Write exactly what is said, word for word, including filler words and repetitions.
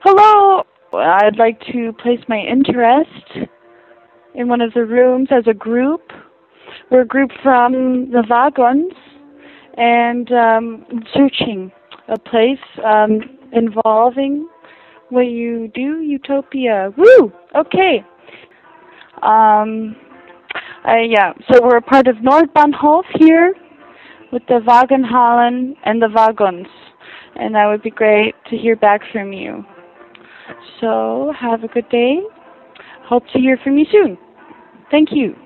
Hello. I'd like to place my interest in one of the rooms as a group. We're a group from the Wagons and um, searching a place um, involving what you do, Utopia. Woo! Okay. Um, uh, yeah, so we're a part of Nordbahnhof here with the Wagenhallen and the Wagons. And that would be great to hear back from you. So have a good day. Hope to hear from you soon. Thank you.